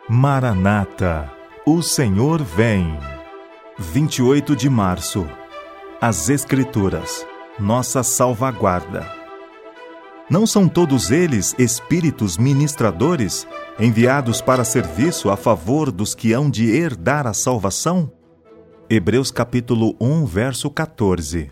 Maranata, o Senhor vem. 28 de março. As Escrituras, nossa salvaguarda. Não são todos eles espíritos ministradores, enviados para serviço a favor dos que hão de herdar a salvação? Hebreus capítulo 1, verso 14.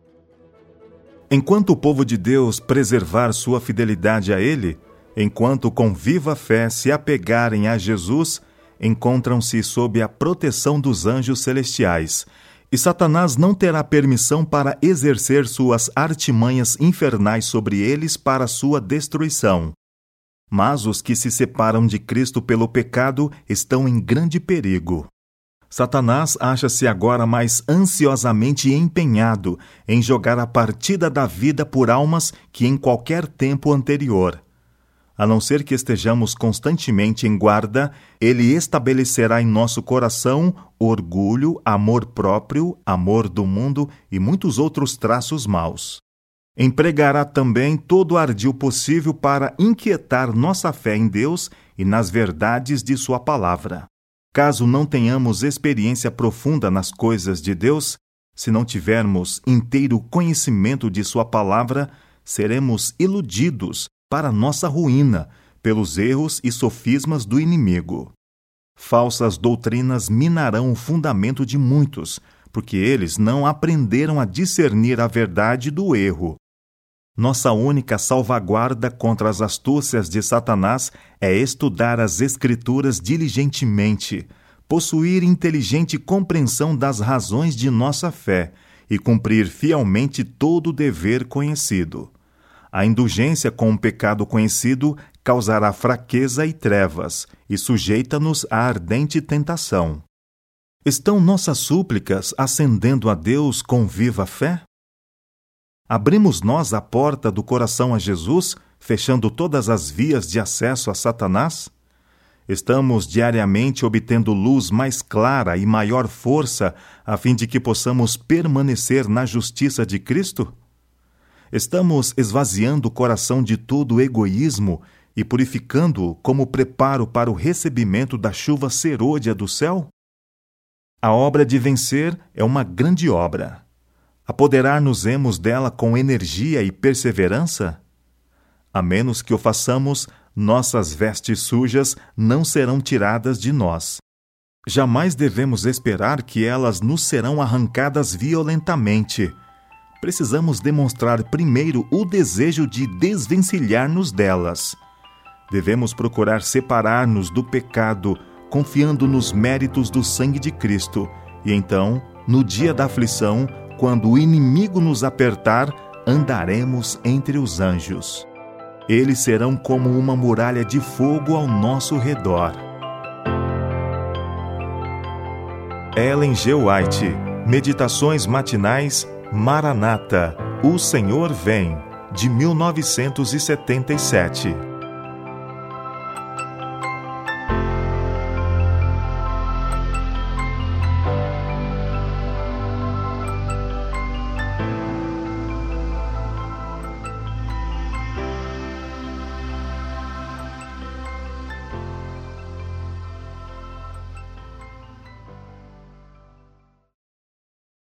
Enquanto o povo de Deus preservar sua fidelidade a Ele, enquanto com viva fé se apegarem a Jesus, encontram-se sob a proteção dos anjos celestiais, e Satanás não terá permissão para exercer suas artimanhas infernais sobre eles para sua destruição. Mas os que se separam de Cristo pelo pecado estão em grande perigo. Satanás acha-se agora mais ansiosamente empenhado em jogar a partida da vida por almas que em qualquer tempo anterior. A não ser que estejamos constantemente em guarda, ele estabelecerá em nosso coração orgulho, amor próprio, amor do mundo e muitos outros traços maus. Empregará também todo o ardil possível para inquietar nossa fé em Deus e nas verdades de sua palavra. Caso não tenhamos experiência profunda nas coisas de Deus, se não tivermos inteiro conhecimento de sua palavra, seremos iludidos para nossa ruína pelos erros e sofismas do inimigo. Falsas doutrinas minarão o fundamento de muitos, porque eles não aprenderam a discernir a verdade do erro. Nossa única salvaguarda contra as astúcias de Satanás é estudar as Escrituras diligentemente, possuir inteligente compreensão das razões de nossa fé e cumprir fielmente todo o dever conhecido. A indulgência com o pecado conhecido causará fraqueza e trevas, e sujeita-nos à ardente tentação. Estão nossas súplicas ascendendo a Deus com viva fé? Abrimos nós a porta do coração a Jesus, fechando todas as vias de acesso a Satanás? Estamos diariamente obtendo luz mais clara e maior força, a fim de que possamos permanecer na justiça de Cristo? Estamos esvaziando o coração de todo o egoísmo e purificando-o como preparo para o recebimento da chuva serôdia do céu? A obra de vencer é uma grande obra. Apoderar-nos-emos dela com energia e perseverança? A menos que o façamos, nossas vestes sujas não serão tiradas de nós. Jamais devemos esperar que elas nos serão arrancadas violentamente. Precisamos demonstrar primeiro o desejo de desvencilhar-nos delas. Devemos procurar separar-nos do pecado, confiando nos méritos do sangue de Cristo, e então, no dia da aflição, quando o inimigo nos apertar, andaremos entre os anjos. Eles serão como uma muralha de fogo ao nosso redor. Ellen G. White, Meditações Matinais, Maranata, o Senhor vem, de 1977.